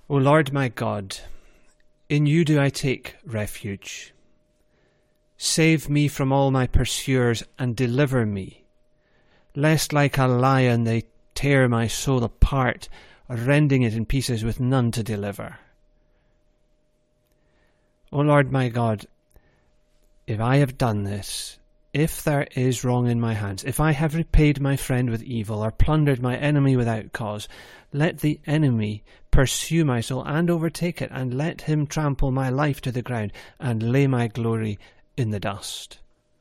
O Lord my God, in you do I take refuge. Save me from all my pursuers and deliver me, lest like a lion they tear my soul apart, rending it in pieces with none to deliver. O Lord my God, if I have done this, if there is wrong in my hands, if I have repaid my friend with evil or plundered my enemy without cause, let the enemy pursue my soul and overtake it, and let him trample my life to the ground and lay my glory in the dust.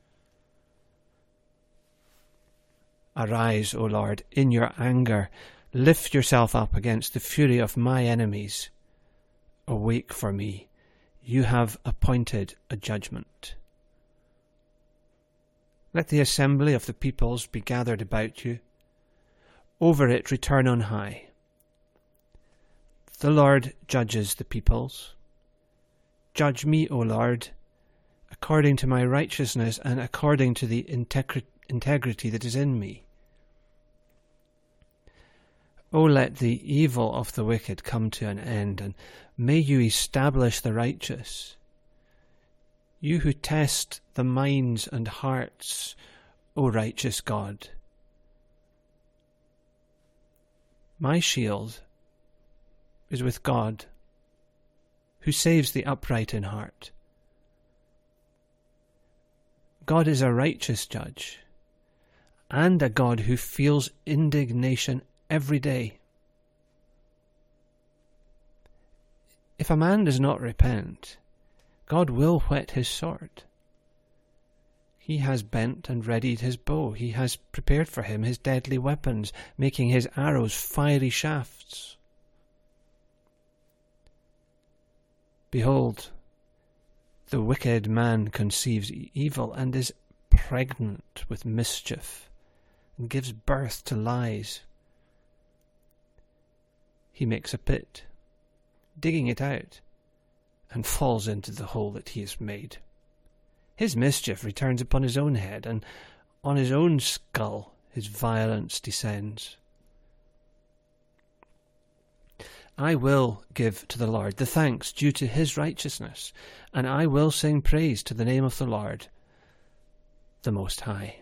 Arise, O Lord, in your anger. Lift yourself up against the fury of my enemies. Awake for me. You have appointed a judgment. Let the assembly of the peoples be gathered about you. Over it return on high. The Lord judges the peoples. Judge me, O Lord, according to my righteousness and according to the integrity that is in me. O let the evil of the wicked come to an end, and may you establish the righteous. You who test the minds and hearts, O righteous God. My shield is with God, who saves the upright in heart. God is a righteous judge, and a God who feels indignation every day. If a man does not repent, God will whet his sword. He has bent and readied his bow. He has prepared for him his deadly weapons, making his arrows fiery shafts. Behold, the wicked man conceives evil and is pregnant with mischief and gives birth to lies. He makes a pit, digging it out, and falls into the hole that he has made. His mischief returns upon his own head, and on his own skull his violence descends. I will give to the Lord the thanks due to his righteousness, and I will sing praise to the name of the Lord, the Most High.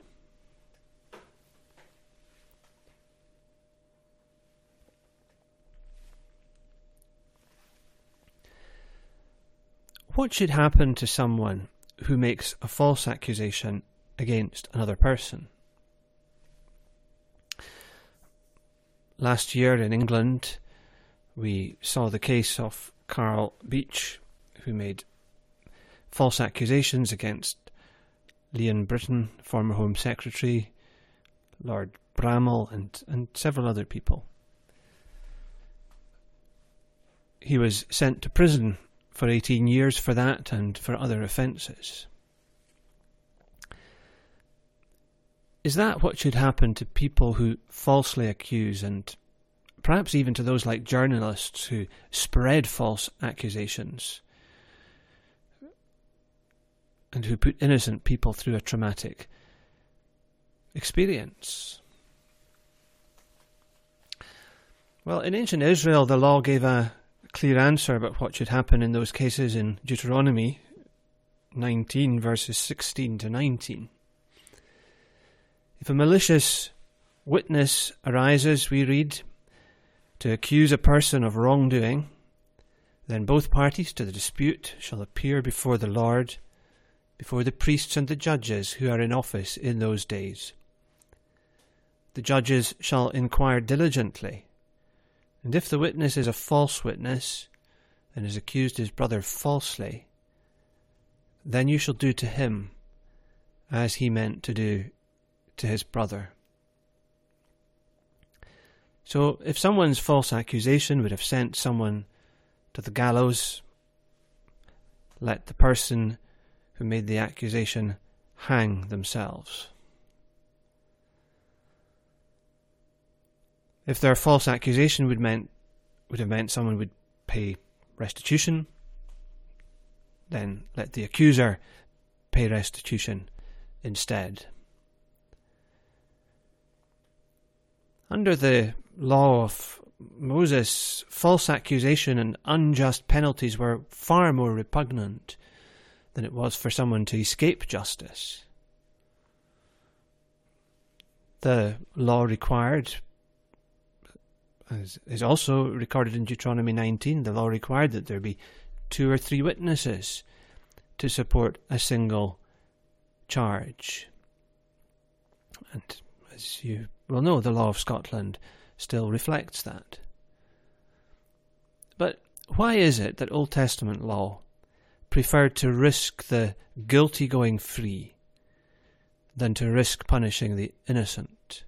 What should happen to someone who makes a false accusation against another person? Last year in England, we saw the case of Carl Beech, who made false accusations against Leon Britton, former Home Secretary, Lord Bramall, and several other people. He was sent to prison for 18 years for that and for other offences. Is that what should happen to people who falsely accuse, and perhaps even to those like journalists who spread false accusations and who put innocent people through a traumatic experience? Well, in ancient Israel, the law gave a clear answer about what should happen in those cases in Deuteronomy 19, verses 16 to 19. If a malicious witness arises, we read, to accuse a person of wrongdoing, then both parties to the dispute shall appear before the Lord, before the priests and the judges who are in office in those days. The judges shall inquire diligently, and if the witness is a false witness, and has accused his brother falsely, then you shall do to him as he meant to do to his brother. So if someone's false accusation would have sent someone to the gallows, let the person who made the accusation hang themselves. If their false accusation would have meant someone would pay restitution, then let the accuser pay restitution instead. Under the law of Moses' false accusation and unjust penalties were far more repugnant than it was for someone to escape justice. The law required, as is also recorded in Deuteronomy 19, the law required that there be 2 or 3 witnesses to support a single charge. And as you will know, the law of Scotland still reflects that. But why is it that Old Testament law preferred to risk the guilty going free than to risk punishing the innocent?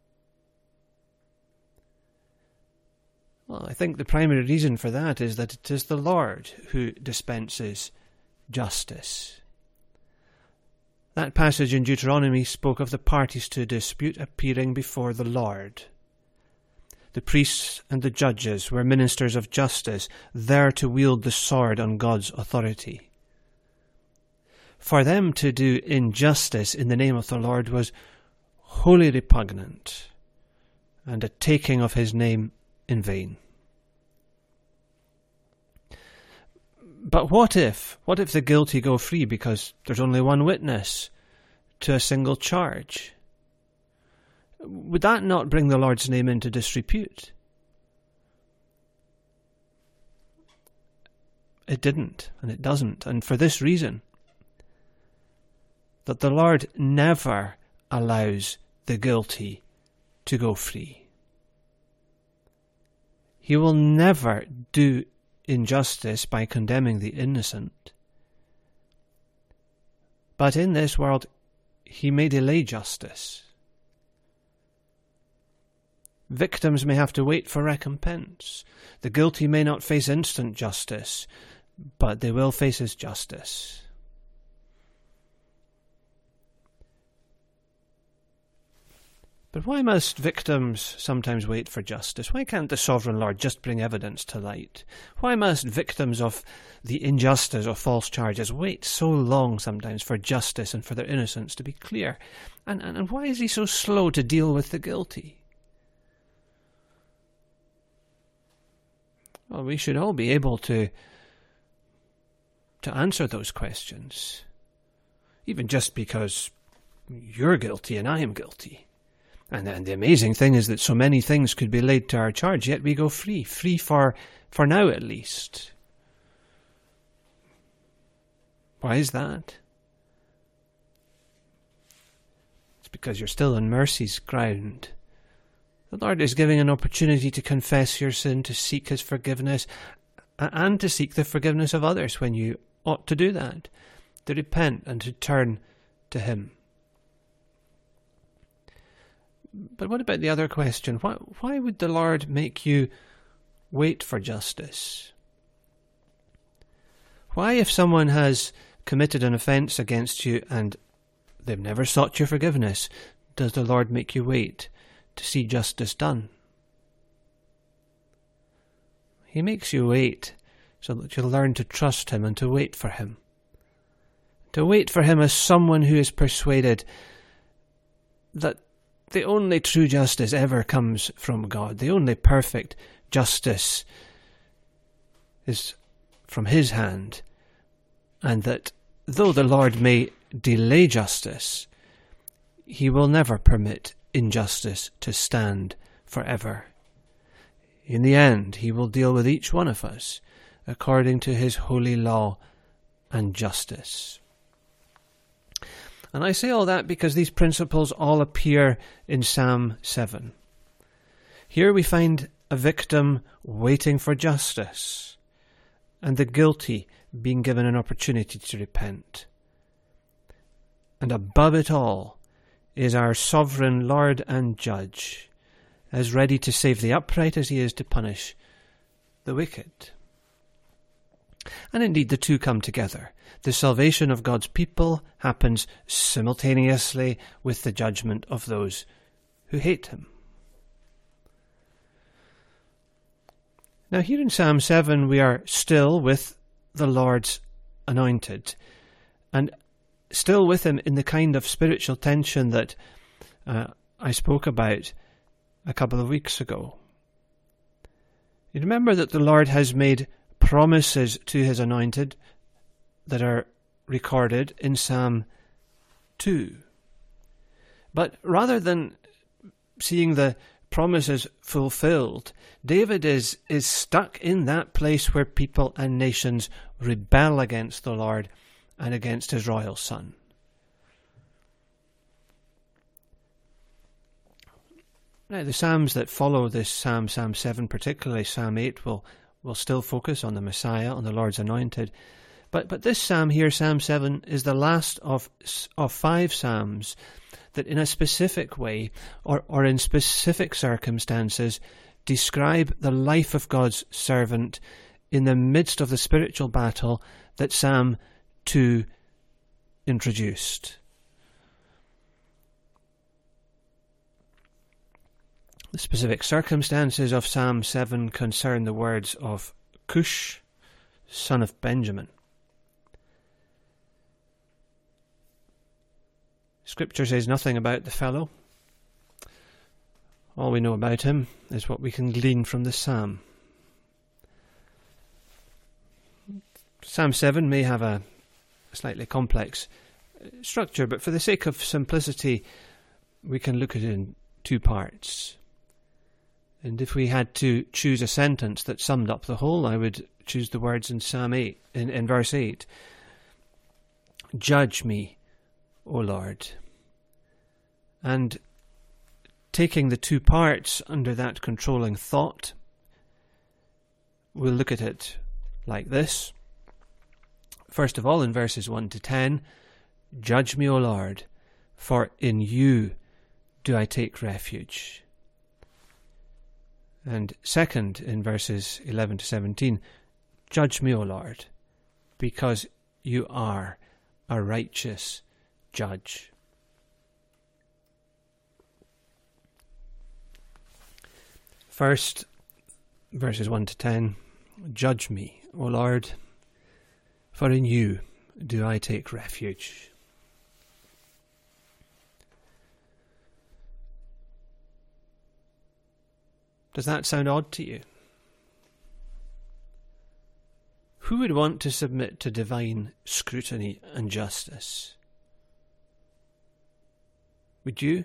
Well, I think the primary reason for that is that it is the Lord who dispenses justice. That passage in Deuteronomy spoke of the parties to a dispute appearing before the Lord. The priests and the judges were ministers of justice, there to wield the sword on God's authority. For them to do injustice in the name of the Lord was wholly repugnant, and a taking of his name in vain. But what if the guilty go free because there's only one witness to a single charge? Would that not bring the Lord's name into disrepute? It didn't, and it doesn't, and for this reason, that the Lord never allows the guilty to go free. He will never do injustice by condemning the innocent. But in this world, he may delay justice. Victims may have to wait for recompense. The guilty may not face instant justice, but they will face his justice. But why must victims sometimes wait for justice? Why can't the Sovereign Lord just bring evidence to light? Why must victims of the injustice of false charges wait so long sometimes for justice and for their innocence to be clear? And why is he so slow to deal with the guilty? Well, we should all be able to answer those questions, even just because you're guilty and I am guilty. And the amazing thing is that so many things could be laid to our charge, yet we go free for now at least. Why is that? It's because you're still on mercy's ground. The Lord is giving an opportunity to confess your sin, to seek his forgiveness, and to seek the forgiveness of others when you ought to do that, to repent and to turn to him. But what about the other question? Why would the Lord make you wait for justice? Why, if someone has committed an offence against you and they've never sought your forgiveness, does the Lord make you wait to see justice done? He makes you wait so that you'll learn to trust him and to wait for him. To wait for him as someone who is persuaded that the only true justice ever comes from God. The only perfect justice is from his hand. And that though the Lord may delay justice, he will never permit injustice to stand forever. In the end, he will deal with each one of us according to his holy law and justice. And I say all that because these principles all appear in Psalm 7. Here we find a victim waiting for justice, and the guilty being given an opportunity to repent. And above it all is our sovereign Lord and Judge, as ready to save the upright as he is to punish the wicked. And indeed the two come together. The salvation of God's people happens simultaneously with the judgment of those who hate him. Now here in Psalm 7 we are still with the Lord's anointed, and still with him in the kind of spiritual tension that I spoke about a couple of weeks ago. You remember that the Lord has made promises to his anointed that are recorded in Psalm 2. But rather than seeing the promises fulfilled, David is stuck in that place where people and nations rebel against the Lord and against his royal son. Now, the Psalms that follow this Psalm 7, particularly Psalm 8, will still focus on the Messiah, on the Lord's anointed. But this Psalm here, Psalm 7, is the last of 5 Psalms that in a specific way or in specific circumstances describe the life of God's servant in the midst of the spiritual battle that Psalm 2 introduced. The specific circumstances of Psalm 7 concern the words of Cush, son of Benjamin. Scripture says nothing about the fellow. All we know about him is what we can glean from the psalm. Psalm 7 may have a slightly complex structure, but for the sake of simplicity, we can look at it in 2 parts. And if we had to choose a sentence that summed up the whole, I would choose the words in Psalm 8, in verse 8. Judge me, O Lord. And taking the 2 parts under that controlling thought, we'll look at it like this. First of all, in verses 1 to 10, judge me, O Lord, for in you do I take refuge. And second, in verses 11 to 17, judge me, O Lord, because you are a righteous judge. First, verses 1 to 10, judge me, O Lord, for in you do I take refuge. Does that sound odd to you? Who would want to submit to divine scrutiny and justice? Would you?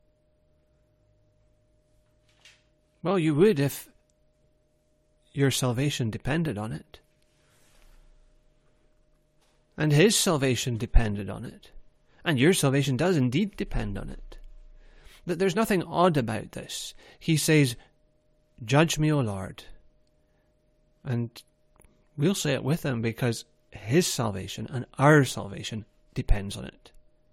Well, you would if your salvation depended on it. And his salvation depended on it. And your salvation does indeed depend on it. That there's nothing odd about this. He says, judge me, O Lord. And we'll say it with him because his salvation and our salvation depends on it.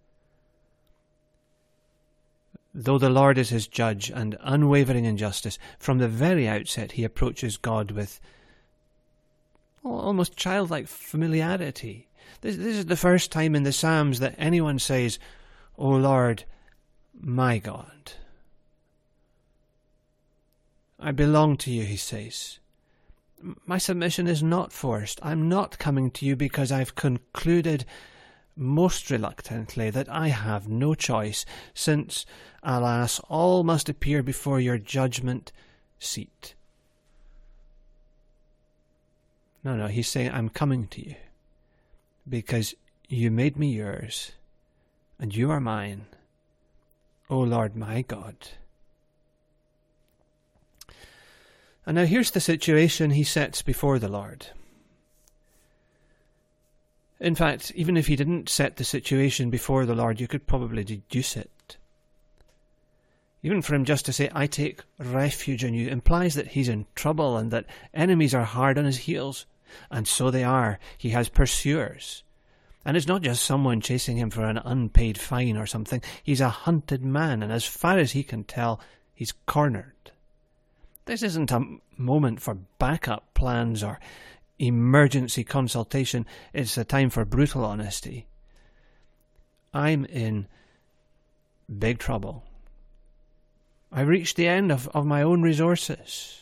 Though the Lord is his judge and unwavering in justice, from the very outset he approaches God with almost childlike familiarity. This is the first time in the Psalms that anyone says, O Lord, my God. I belong to you, he says. My submission is not forced. I'm not coming to you because I've concluded most reluctantly that I have no choice, since, alas, all must appear before your judgment seat. No, he's saying, I'm coming to you because you made me yours and you are mine, O Lord my God. And now here's the situation he sets before the Lord. In fact, even if he didn't set the situation before the Lord, you could probably deduce it. Even for him just to say, I take refuge in you, implies that he's in trouble and that enemies are hard on his heels. And so they are. He has pursuers. And it's not just someone chasing him for an unpaid fine or something. He's a hunted man, and as far as he can tell, he's cornered. This isn't a moment for backup plans or emergency consultation. It's a time for brutal honesty. I'm in big trouble. I reached the end of my own resources.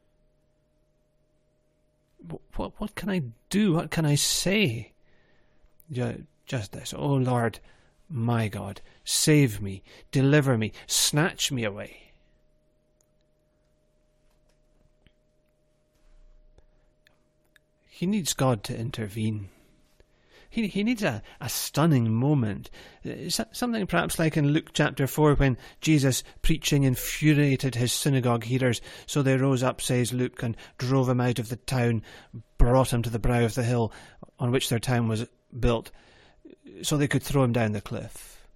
What can I do? What can I say? Just this. Oh Lord, my God, save me, deliver me, snatch me away. He needs God to intervene. He needs a stunning moment. Something perhaps like in Luke chapter 4 when Jesus preaching infuriated his synagogue hearers, so they rose up, says Luke, and drove him out of the town, brought him to the brow of the hill on which their town was built, so they could throw him down the cliff.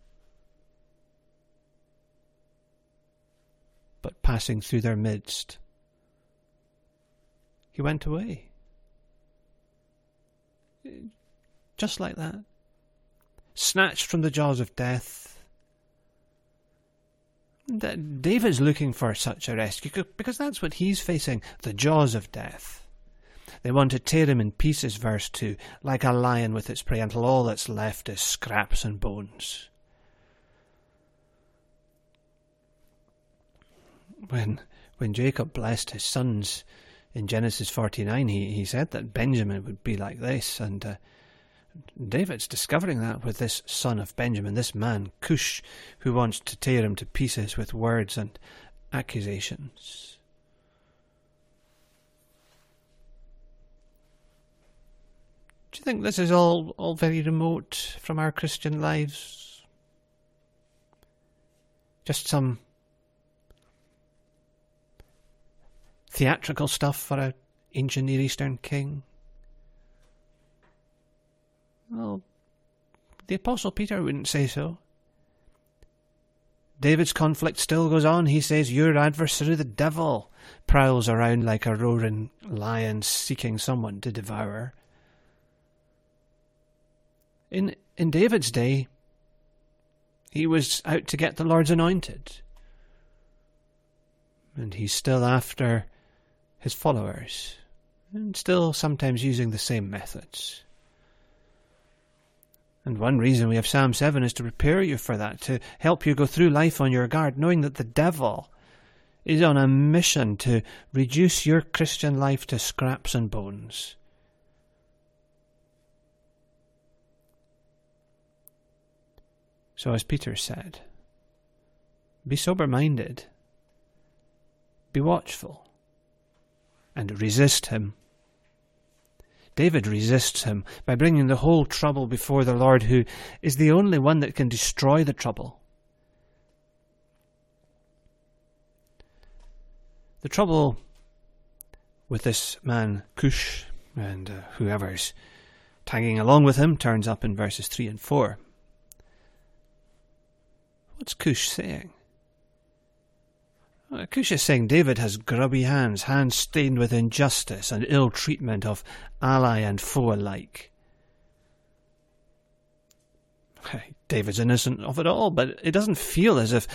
But passing through their midst, he went away. Just like that. Snatched from the jaws of death. David's looking for such a rescue because that's what he's facing, the jaws of death. They want to tear him in pieces, verse 2, like a lion with its prey, until all that's left is scraps and bones. When Jacob blessed his sons in Genesis 49, he said that Benjamin would be like this, and David's discovering that with this son of Benjamin, this man, Cush, who wants to tear him to pieces with words and accusations. Do you think this is all very remote from our Christian lives? Just some theatrical stuff for an ancient Near Eastern king? Well, the Apostle Peter wouldn't say so. David's conflict still goes on. He says, your adversary, the devil, prowls around like a roaring lion seeking someone to devour. In David's day, he was out to get the Lord's anointed. And he's still after his followers, and still sometimes using the same methods. And one reason we have Psalm 7 is to prepare you for that, to help you go through life on your guard, knowing that the devil is on a mission to reduce your Christian life to scraps and bones. So as Peter said, be sober-minded, be watchful, and resist him. David resists him by bringing the whole trouble before the Lord, who is the only one that can destroy the trouble. The trouble with this man Cush and whoever's tagging along with him turns up in verses 3 and 4. What's Cush saying? Cush is saying David has grubby hands stained with injustice and ill treatment of ally and foe alike. David's innocent of it all, but it doesn't feel as if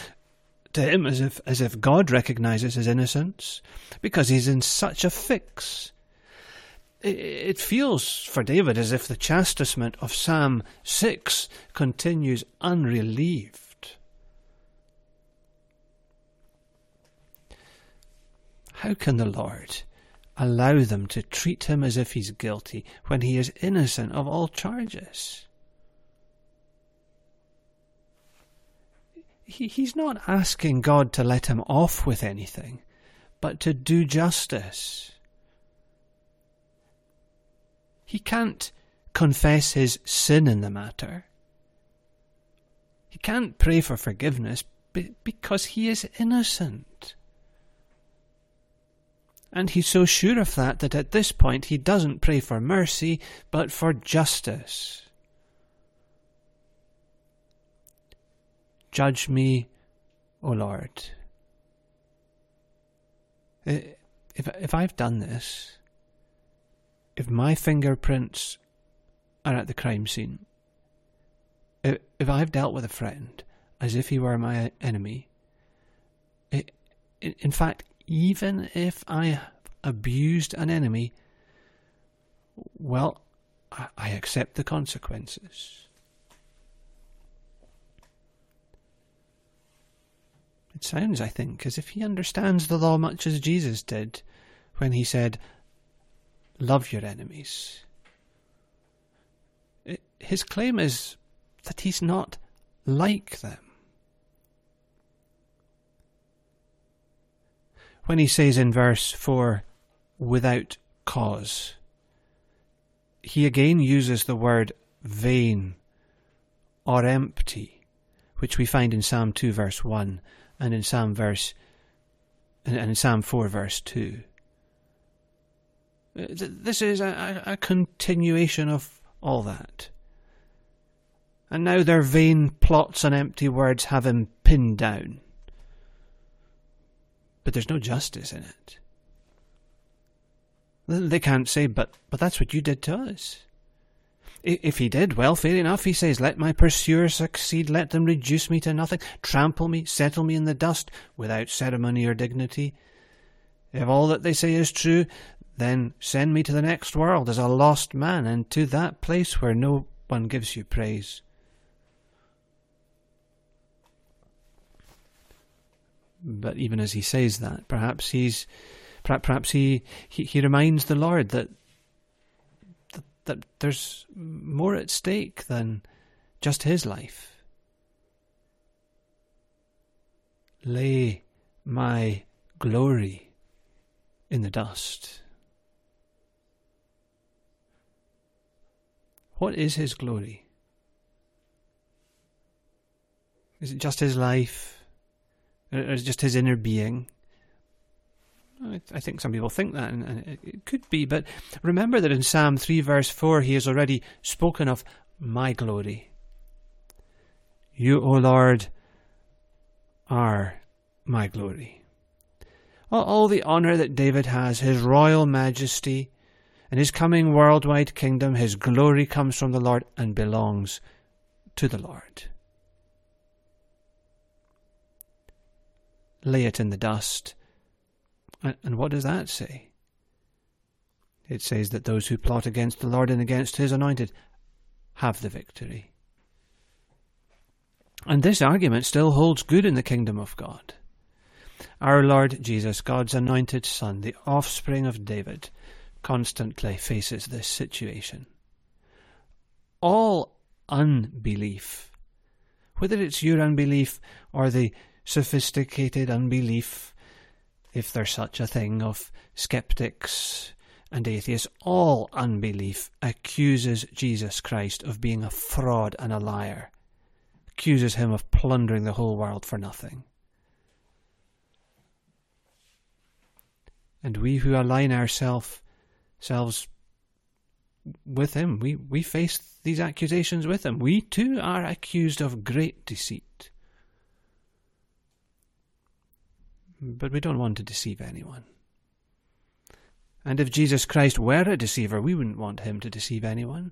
God recognizes his innocence, because he's in such a fix. It feels for David as if the chastisement of Psalm 6 continues unrelieved. How can the Lord allow them to treat him as if he's guilty when he is innocent of all charges? He's not asking God to let him off with anything, but to do justice. He can't confess his sin in the matter. He can't pray for forgiveness because he is innocent. And he's so sure of that at this point he doesn't pray for mercy, but for justice. Judge me, O Lord. If I've done this, if my fingerprints are at the crime scene, if I've dealt with a friend as if he were my enemy, in fact, even if I abused an enemy, well, I accept the consequences. It sounds, I think, as if he understands the law much as Jesus did when he said, love your enemies. His claim is that he's not like them. When he says in verse 4, without cause, he again uses the word vain or empty, which we find in Psalm 2 verse 1 and in Psalm 4 verse 2. This is a continuation of all that. And now their vain plots and empty words have him pinned down. But there's no justice in it. They can't say, but that's what you did to us. If he did, well, fair enough, he says, let my pursuers succeed, let them reduce me to nothing, trample me, settle me in the dust, without ceremony or dignity. If all that they say is true, then send me to the next world as a lost man, and to that place where no one gives you praise. But even as he says that, perhaps he reminds the Lord that there's more at stake than just his life. Lay my glory in the dust. What is his glory? Is it just his life? Or is it just his inner being? I think some people think that, and it could be, but remember that in Psalm 3 verse 4 he has already spoken of my glory. You, O Lord, are my glory. All the honour that David has, his royal majesty, and his coming worldwide kingdom, his glory comes from the Lord and belongs to the Lord. Lay it in the dust. And what does that say? It says that those who plot against the Lord and against his anointed have the victory. And this argument still holds good in the kingdom of God. Our Lord Jesus, God's anointed Son, the offspring of David, constantly faces this situation. All unbelief, whether it's your unbelief or the sophisticated unbelief, if there's such a thing, of skeptics and atheists, all unbelief accuses Jesus Christ of being a fraud and a liar, accuses him of plundering the whole world for nothing. And we who align ourselves with him, we face these accusations with him. We too are accused of great deceit. But we don't want to deceive anyone. And if Jesus Christ were a deceiver, we wouldn't want him to deceive anyone.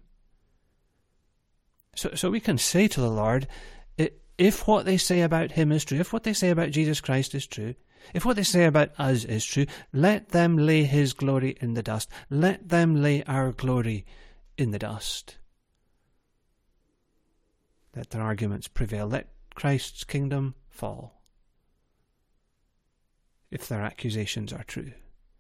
So we can say to the Lord, if what they say about him is true, if what they say about Jesus Christ is true, if what they say about us is true, let them lay his glory in the dust. Let them lay our glory in the dust. Let their arguments prevail. Let Christ's kingdom fall, if their accusations are true.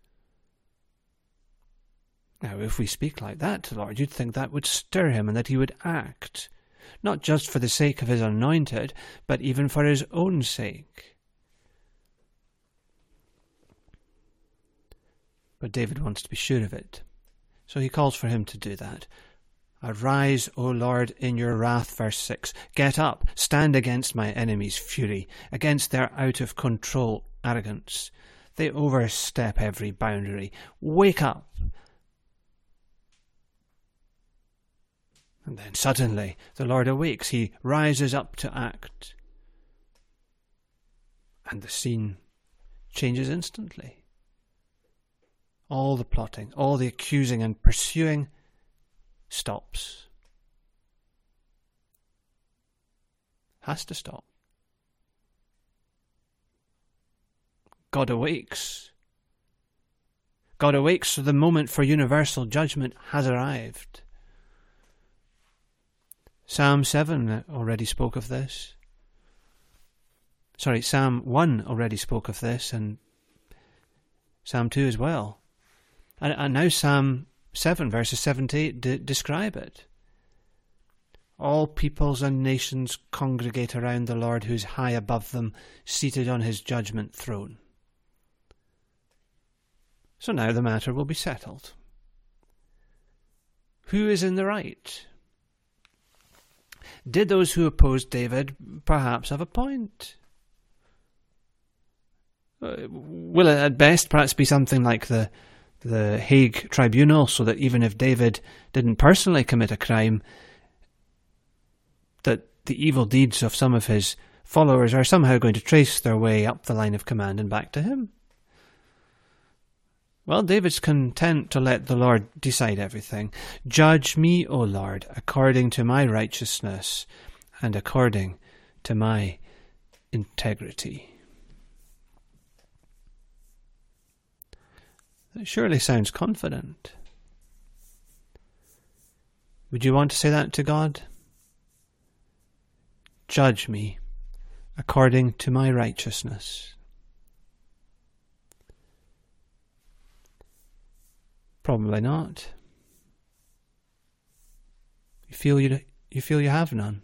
Now, if we speak like that to the Lord, you'd think that would stir him and that he would act, not just for the sake of his anointed, but even for his own sake. But David wants to be sure of it, so he calls for him to do that. Arise, O Lord, in your wrath, verse 6. Get up, stand against my enemies' fury, against their out-of-control arrogance. They overstep every boundary. Wake up. And then suddenly the Lord awakes. He rises up to act. And the scene changes instantly. All the plotting, all the accusing and pursuing stops. Has to stop. God awakes. God awakes, so the moment for universal judgment has arrived. Psalm 7 already spoke of this. Psalm 1 already spoke of this, and Psalm 2 as well. And now Psalm 7 verses 7 to 8 describe it. All peoples and nations congregate around the Lord who is high above them, seated on his judgment throne. So now the matter will be settled. who is in the right? Did those who opposed David perhaps have a point? Will it at best perhaps be something like the Hague Tribunal, so that even if David didn't personally commit a crime, that the evil deeds of some of his followers are somehow going to trace their way up the line of command and back to him? Well, David's content to let the Lord decide everything. Judge me, O Lord, according to my righteousness and according to my integrity. That surely sounds confident. Would you want to say that to God? Judge me according to my righteousness. Probably not. You feel you have none.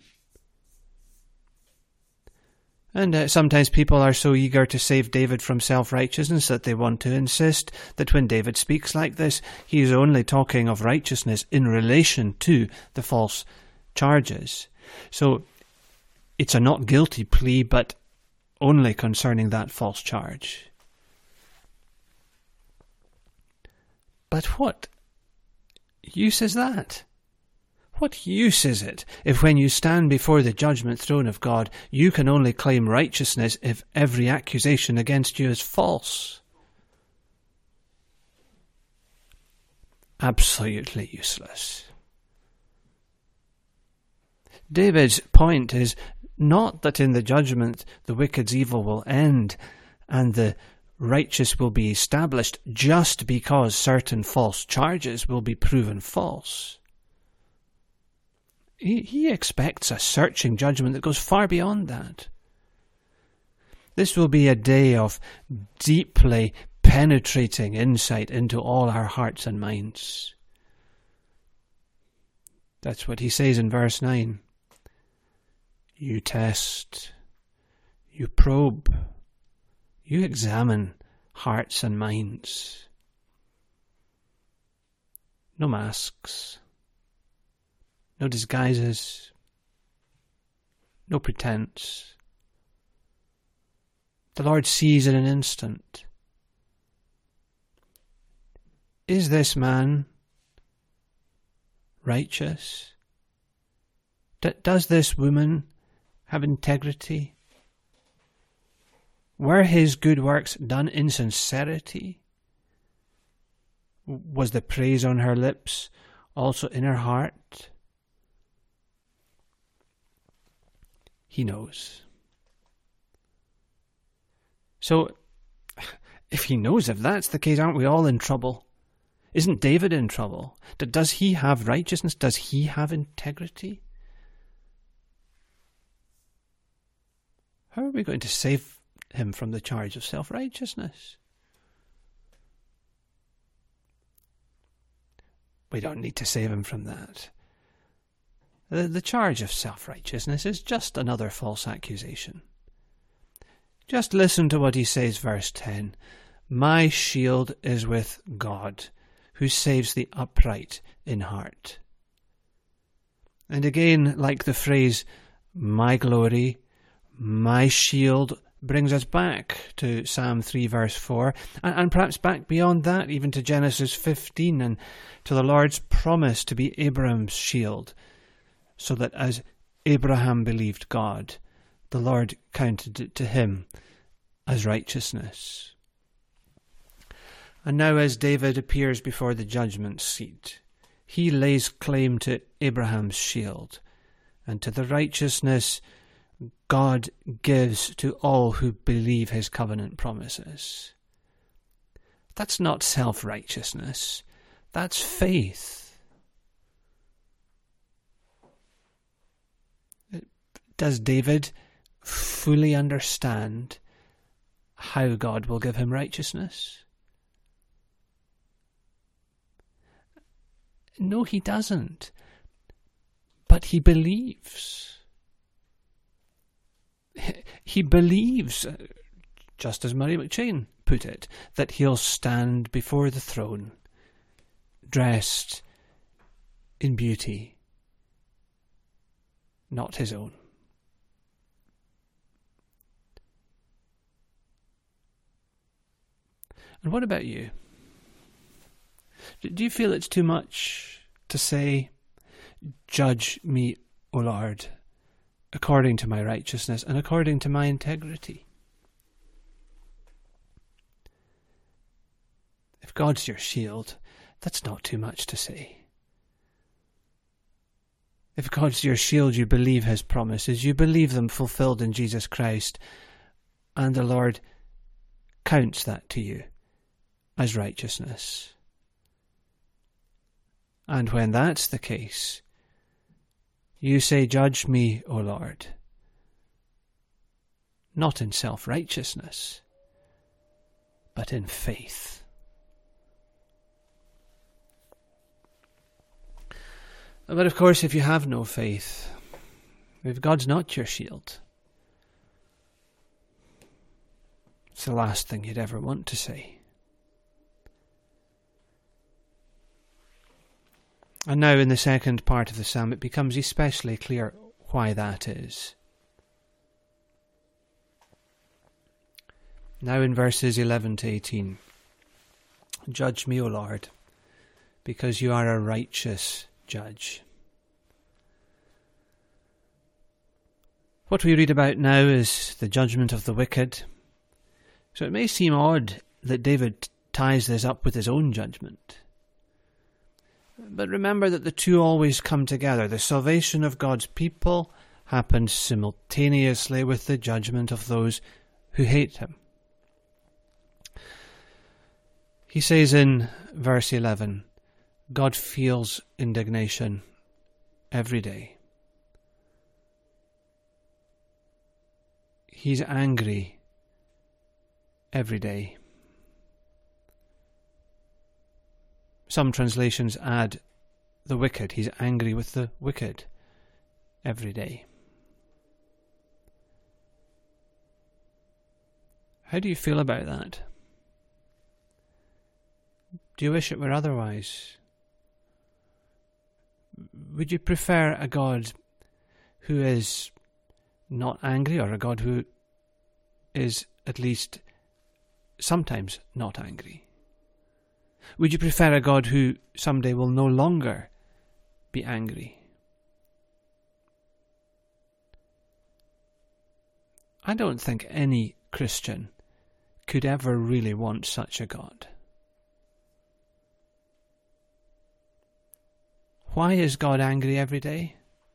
And sometimes people are so eager to save David from self-righteousness that they want to insist that when David speaks like this, he is only talking of righteousness in relation to the false charges. So it's a not guilty plea, but only concerning that false charge. But what use is that? What use is it if when you stand before the judgment throne of God, you can only claim righteousness if every accusation against you is false? Absolutely useless. David's point is not that in the judgment the wicked's evil will end and the righteous will be established just because certain false charges will be proven false. He expects a searching judgment that goes far beyond that. This will be a day of deeply penetrating insight into all our hearts and minds. That's what he says in verse 9. You test, you probe, you examine hearts and minds. No masks. No disguises, no pretense. The Lord sees in an instant. Is this man righteous? Does this woman have integrity? Were his good works done in sincerity? Was the praise on her lips also in her heart? He knows. So, if he knows, if that's the case, aren't we all in trouble? Isn't David in trouble? Does he have righteousness? Does he have integrity? How are we going to save him from the charge of self-righteousness? We don't need to save him from that. The charge of self-righteousness is just another false accusation. Just listen to what he says, verse 10. My shield is with God, who saves the upright in heart. And again, like the phrase, my glory, my shield, brings us back to Psalm 3 verse 4, and perhaps back beyond that, even to Genesis 15, and to the Lord's promise to be Abraham's shield, so that as Abraham believed God, the Lord counted it to him as righteousness. And now as David appears before the judgment seat, he lays claim to Abraham's shield and to the righteousness God gives to all who believe his covenant promises. That's not self-righteousness. That's faith. Does David fully understand how God will give him righteousness? No, he doesn't. But he believes. He believes, just as Murray McCheyne put it, that he'll stand before the throne, dressed in beauty, not his own. And what about you? Do you feel it's too much to say, "Judge me, O Lord, according to my righteousness and according to my integrity"? If God's your shield, that's not too much to say. If God's your shield, you believe his promises, you believe them fulfilled in Jesus Christ, and the Lord counts that to you as righteousness. And when that's the case, you say, "Judge me, O Lord," not in self-righteousness, but in faith. But of course, if you have no faith, if God's not your shield, it's the last thing you'd ever want to say. And now in the second part of the psalm, it becomes especially clear why that is. Now in verses 11 to 18, "Judge me, O Lord, because you are a righteous judge." What we read about now is the judgment of the wicked. So it may seem odd that David ties this up with his own judgment. But remember that the two always come together. The salvation of God's people happens simultaneously with the judgment of those who hate him. He says in verse 11, God feels indignation every day. He's angry every day. Some translations add the wicked. He's angry with the wicked every day. How do you feel about that? Do you wish it were otherwise? Would you prefer a God who is not angry, or a God who is at least sometimes not angry? Would you prefer a God who someday will no longer be angry? I don't think any Christian could ever really want such a God. Why is God angry every day?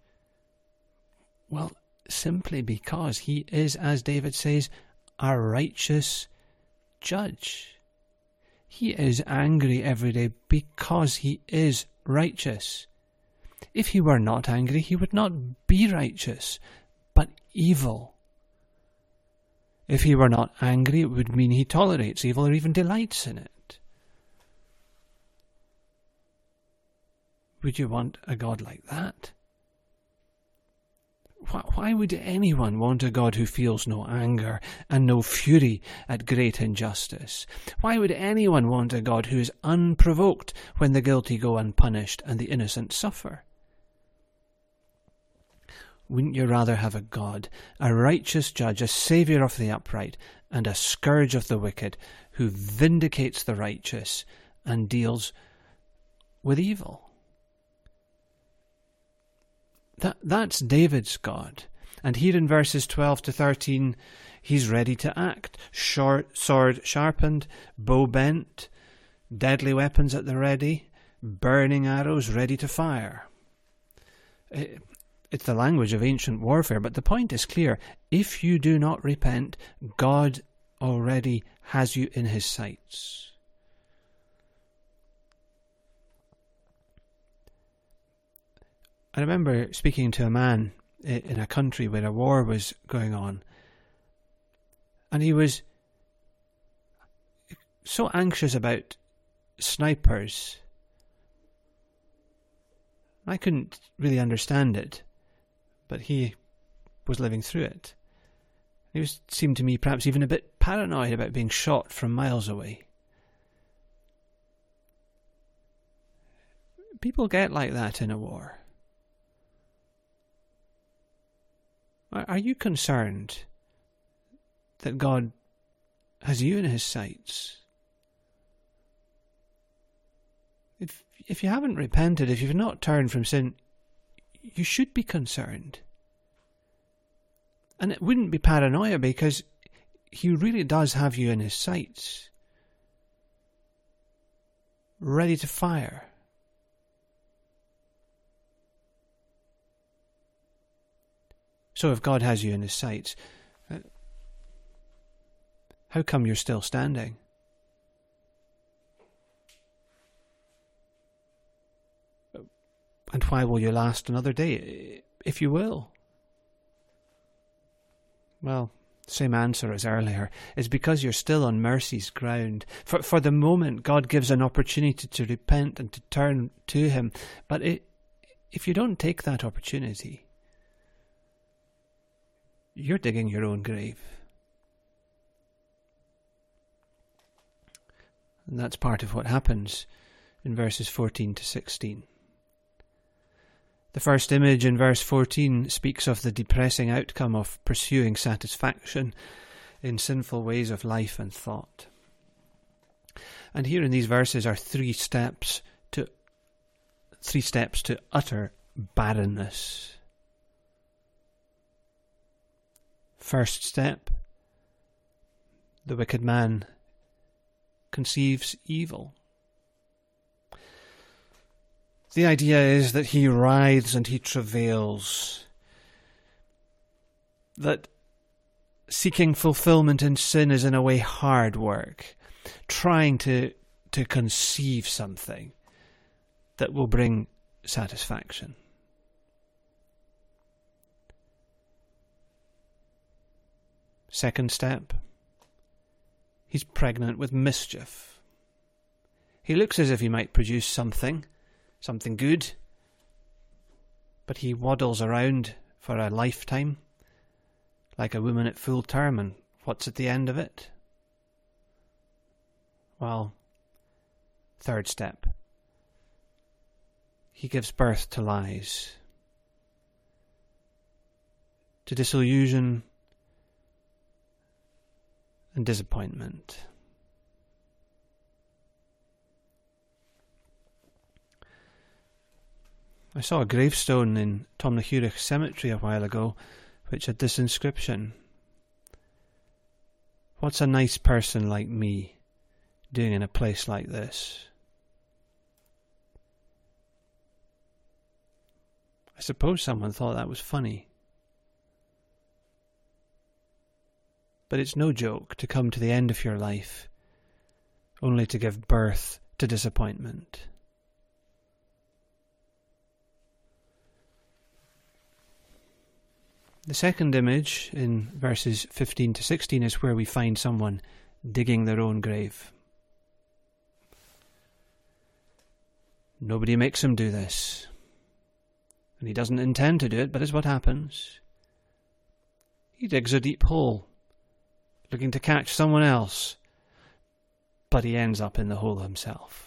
Well, simply because he is, as David says, a righteous judge. He is angry every day because he is righteous. If he were not angry, he would not be righteous, but evil. If he were not angry, it would mean he tolerates evil or even delights in it. Would you want a God like that? Why would anyone want a God who feels no anger and no fury at great injustice? Why would anyone want a God who is unprovoked when the guilty go unpunished and the innocent suffer? Wouldn't you rather have a God, a righteous judge, a saviour of the upright, and a scourge of the wicked, who vindicates the righteous and deals with evil? That's David's God. And here in verses 12 to 13, he's ready to act. Sword sharpened, bow bent, deadly weapons at the ready, burning arrows ready to fire. It's the language of ancient warfare, but the point is clear. If you do not repent, God already has you in his sights. I remember speaking to a man in a country where a war was going on, and he was so anxious about snipers. I couldn't really understand it, but he was living through it. He seemed to me perhaps even a bit paranoid about being shot from miles away. people get like that in a war. Are you concerned that God has you in his sights? If you haven't repented, if you've not turned from sin, you should be concerned. And it wouldn't be paranoia, because he really does have you in his sights, ready to fire. So if God has you in his sights, how come you're still standing? And why will you last another day, if you will? Well, same answer as earlier. It's because you're still on mercy's ground. For the moment, God gives an opportunity to repent and to turn to him. But if you don't take that opportunity, you're digging your own grave. And that's part of what happens in verses 14 to 16. The first image in verse 14 speaks of the depressing outcome of pursuing satisfaction in sinful ways of life and thought. And here in these verses are three steps to utter barrenness. First step, the wicked man conceives evil. The idea is that he writhes and he travails, that seeking fulfillment in sin is in a way hard work, trying to conceive something that will bring satisfaction. Second step, he's pregnant with mischief. He looks as if he might produce something good, but he waddles around for a lifetime like a woman at full term, and what's at the end of it? Well, third step, he gives birth to lies, to disillusion and disappointment. I saw a gravestone in Tomnahurich Cemetery a while ago which had this inscription: "What's a nice person like me doing in a place like this?" I suppose someone thought that was funny. But it's no joke to come to the end of your life only to give birth to disappointment. The second image in verses 15 to 16 is where we find someone digging their own grave. Nobody makes him do this, and he doesn't intend to do it, but it's what happens. He digs a deep hole, looking to catch someone else, but he ends up in the hole himself.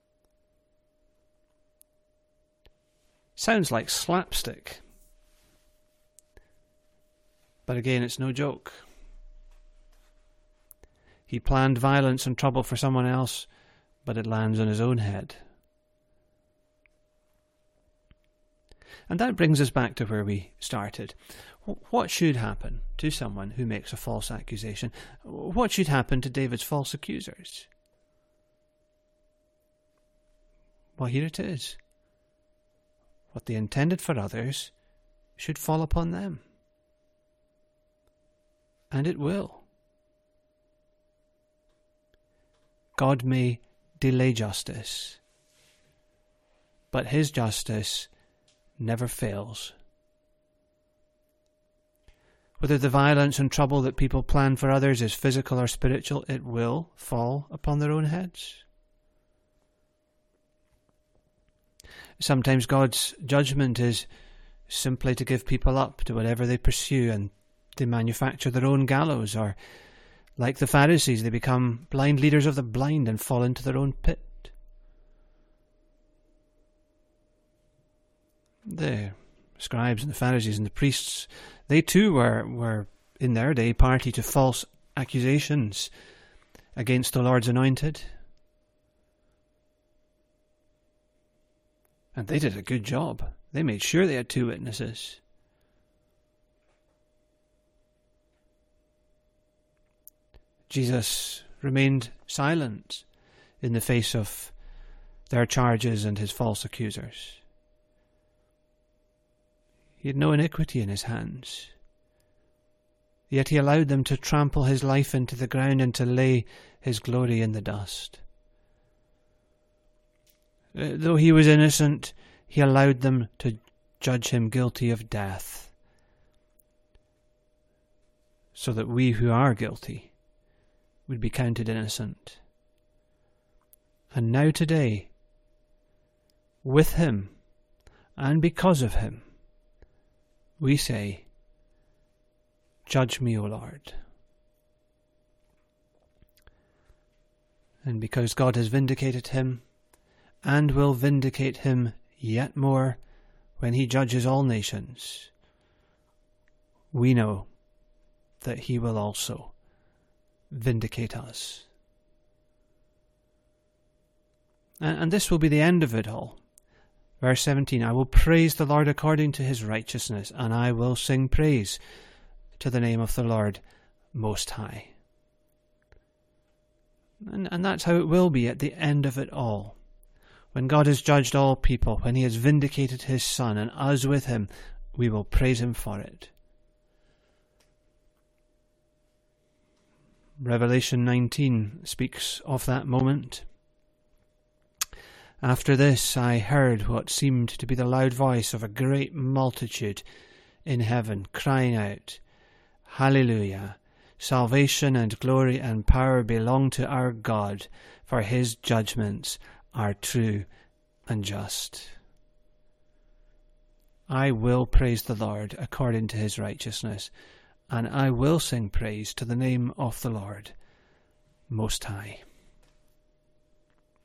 Sounds like slapstick. But again, it's no joke. He planned violence and trouble for someone else, but it lands on his own head. And that brings us back to where we started. What should happen to someone who makes a false accusation? What should happen to David's false accusers? Well, here it is. What they intended for others should fall upon them. And it will. God may delay justice, but his justice never fails. Whether the violence and trouble that people plan for others is physical or spiritual, it will fall upon their own heads. Sometimes God's judgment is simply to give people up to whatever they pursue, and they manufacture their own gallows, or, like the Pharisees, they become blind leaders of the blind and fall into their own pit. The scribes and the Pharisees and the priests, they too were in their day party to false accusations against the Lord's anointed. And they did a good job. They made sure they had 2 witnesses. Jesus remained silent in the face of their charges and his false accusers. He had no iniquity in his hands. Yet he allowed them to trample his life into the ground and to lay his glory in the dust. Though he was innocent, he allowed them to judge him guilty of death, so that we who are guilty would be counted innocent. And now today, with him and because of him, we say, "Judge me, O Lord." And because God has vindicated him, and will vindicate him yet more when he judges all nations, we know that he will also vindicate us. And this will be the end of it all. Verse 17, "I will praise the Lord according to his righteousness, and I will sing praise to the name of the Lord Most High." And that's how it will be at the end of it all. When God has judged all people, when he has vindicated his Son, and us with him, we will praise him for it. Revelation 19 speaks of that moment. "After this I heard what seemed to be the loud voice of a great multitude in heaven, crying out, 'Hallelujah! Salvation and glory and power belong to our God, for his judgments are true and just.'" I will praise the Lord according to his righteousness, and I will sing praise to the name of the Lord Most High.